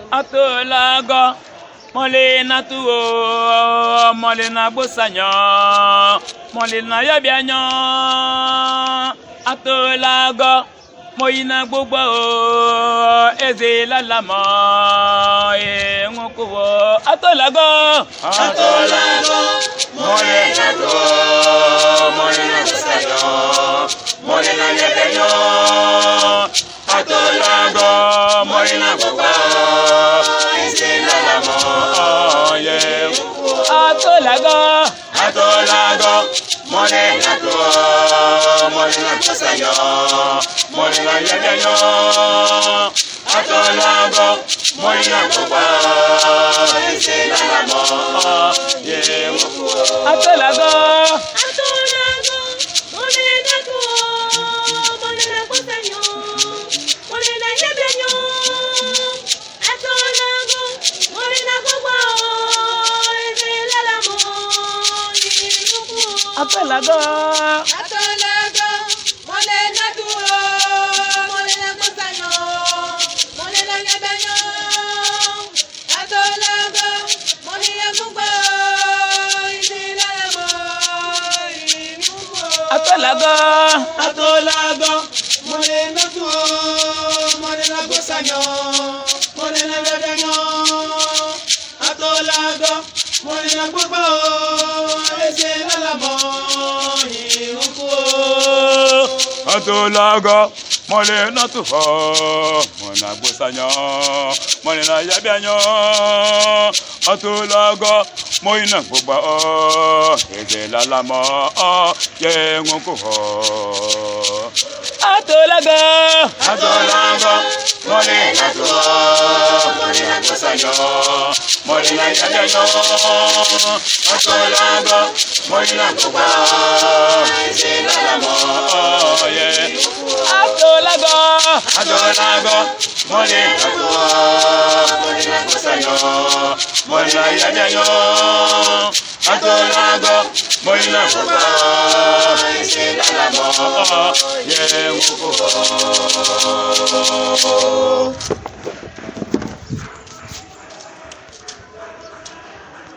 atolago mole na tuo mole na bosanyo mole na yabianyo atolago moyina gbogbo eze lalamo enwokowo atolago mole na tuo mole na bosanyo mole na yabianyo atolago moyina gbogbo eze lalamo atolago mole na tuo mole na bosanyo mole na yabianyo atolago moyina gbogbo eze lalamo atolago mole na tuo mole na bosanyo mole na yabianyo atolago mole na gbogbo eze lalamo atolago mole na tuo mole na bosanyo mole na yabianyo atolago mole na gbogbo eze lalamo atolago mole na tuo mole na bosanyo mole na yabianyo atolago mole na gbogbo eze lalamo atolago mole na tuo mole na bosanyo mole na yabianyo atolago mole na gbogbo eze lalamo yenwoko atolago mole na tuo mole na bosanyo mole na yabianyo atolago mole na gbogbo eze lalamo atolago mole na tuo mole na bosanyo mole na yabianyo atolago mole na gbogbo eze lalamo yenwoko